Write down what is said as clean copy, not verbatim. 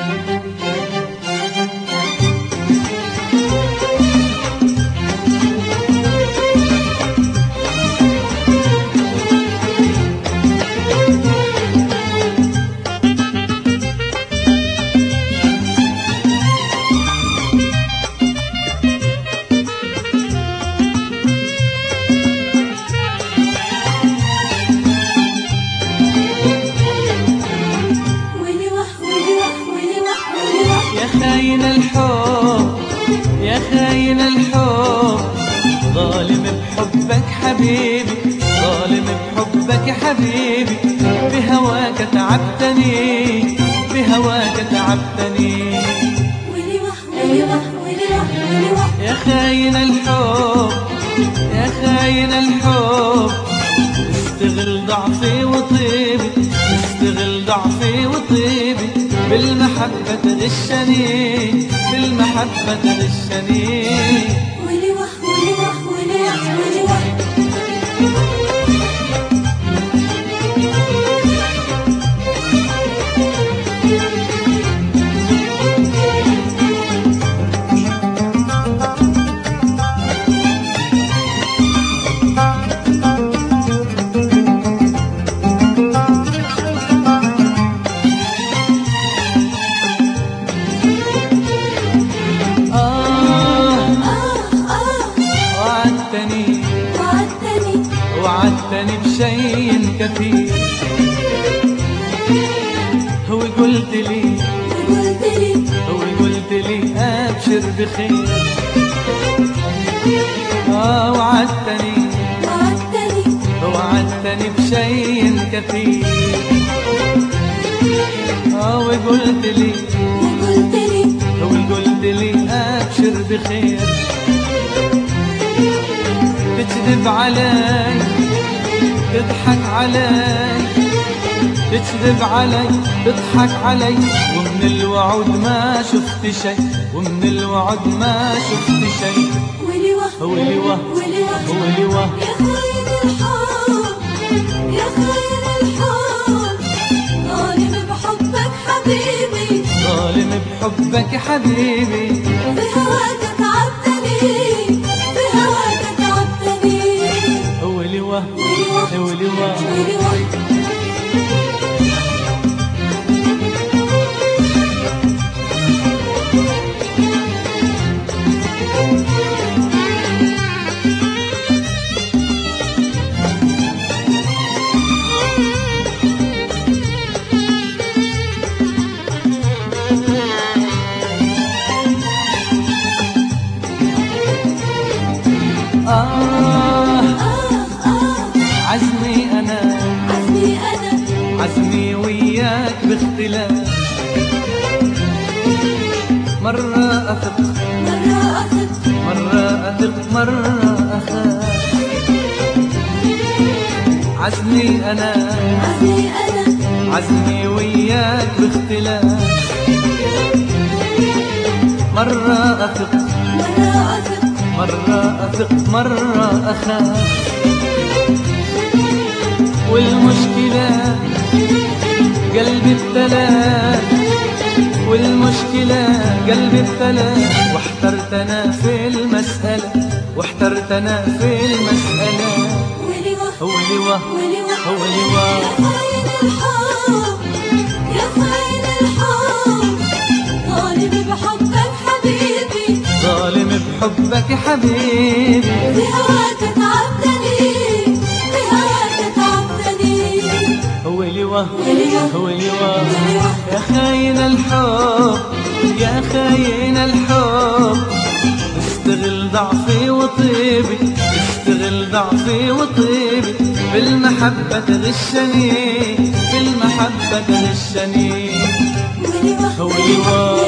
خاين الحب يا خاين الحب، ظالم بحبك حبيبي، ظالم بحبك حبيبي، بهواك تعبتني، بهواك تعبتني. يا خاين الحب يا خاين الحب، استغل ضعفي وطيبي، استغل ضعفي وطيبي، بالمحبة تغشني، بالمحبة تغشني. وعدتني بشيء كثير، هو قلت لي أبشر بخير. وعدتني بشيء كثير، وقلت لي أبشر بخير. تكذب علي، تضحك علي، تكذب علي، تضحك علي، ومن الوعد ما شفت شي، ومن الوعد ما شفت شي. ولي وه ولي وه يا خاين الحب يا خاين الحب، ظالم بحبك حبيبي، ظالم بحبك حبيبي، بهواك تعبتني، بهواك تعبتني. ولي وه ولي وه عزمي وياك باختلاف، مرة أثق مرة أثق مرة أخاف. عزمي أنا عزمي وياك باختلاف، مرة أثق مرة أثق مرة أخاف. والمشكلة قلبي ابتلى، والمشكلة قلبي ابتلى، واحترت أنا في المسألة، واحترت أنا في المسألة. ولي وه ولي وه يا خاين الحب، ظالم بحبك حبيبي، ظالم بحبك حبيبي، بهواك تعبتني، بهواك تعبتني. ولي وه ولي وه يا خاين الحب يا خاين الحب، استغل ضعفي وطيبي، استغل ضعفي وطيبي، بالمحبة تغشني، بالمحبة تغشني. ولي وه